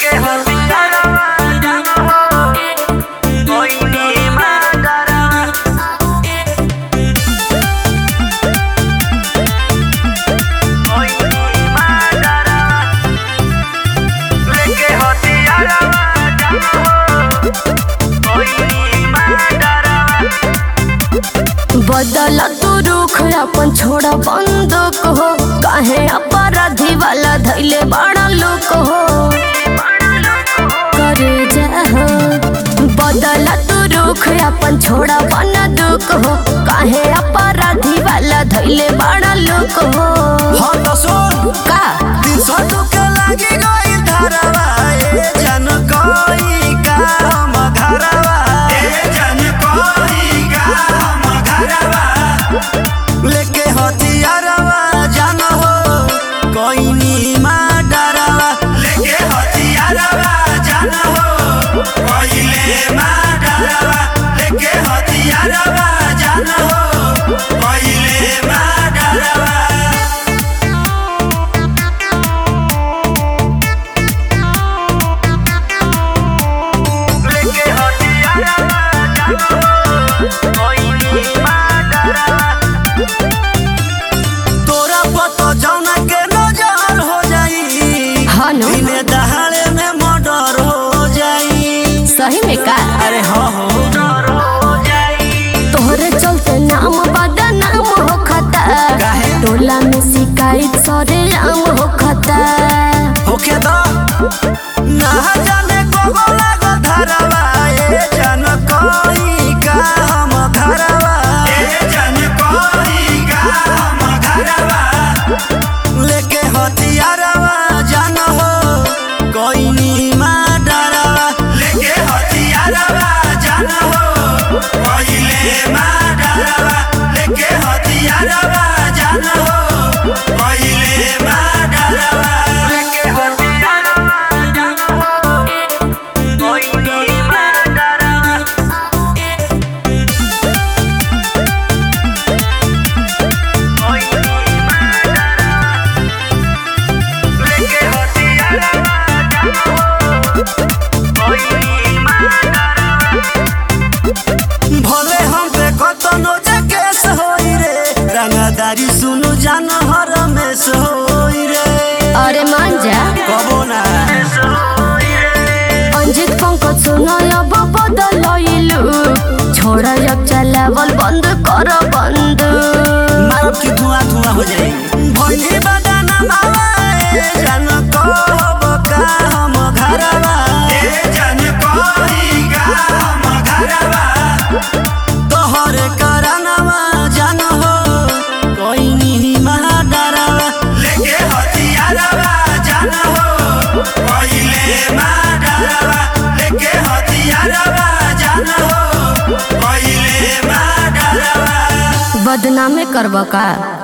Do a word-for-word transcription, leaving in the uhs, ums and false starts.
बदला तू रुख अपन छोड़ा बंदूक हो, काहे अपराधी वाला धैले बड़ा लोक हो करे जा हो। बदला तू रुख अपन छोड़ा बंदूक हो, काहे अपराधी वाला धैले बड़ा लोक हो। हाँ तो सुन का सटू के लागी गई धारावा ए जन कोई का हम घरवा ए जन कोई का हम घरवा लेके हथियारवा जान हो कोई नी माँ डरावा लेके हथियारवा जान हो कोई ले माँ डरावा लेके हथियारवा जान हो कोई ले माँ डरावा। तोरा पतो जौना के नजर हो जाई, हाँ नो दिने दहाड़े में मर्डर हो जाई। सही में का अरे हाँ हो तोहरे चलते नाम बदनाम हो खता, काहे? टोला में शिकायत सरे आम हो खता। होके दो ना जाने को लागो धरवा ए जन कोई का हम घरवा ए जन कोई का हम घरवा लेके हथियारवा जान हो कोई नी माँ डरावा लेके हथियारवा जान हो कोई ले माँ डरावा लेके हथियारवा जान हो कोई ले माँ डरावा लेके हथियारवा जान हो कोई नी माँ डरावा कोई नी माँ डरावा लेके हथियारवा जान हो कोई नी माँ डरावा। भले हम पे कतनो केस होई रे रंगदारी सुनु जान हर में सोई रे अरे मान जा कबो ना अंजित पंकज सुनो अब बदलइलू, छोड़ा जब चलावल बंद कर बंद। मारब की धुआं धुआं हो जाई भोली बदना मावा ए जन को बका हम घरवा ए जन कोई का हम घरवा तोहरे करनवा जान हो कोई नी महा डरावा लेके हथियारवा जान हो कोई ले महा डरावा लेके हथियारवा जान हो कोई ले महा डरावा। बदनामे करब का।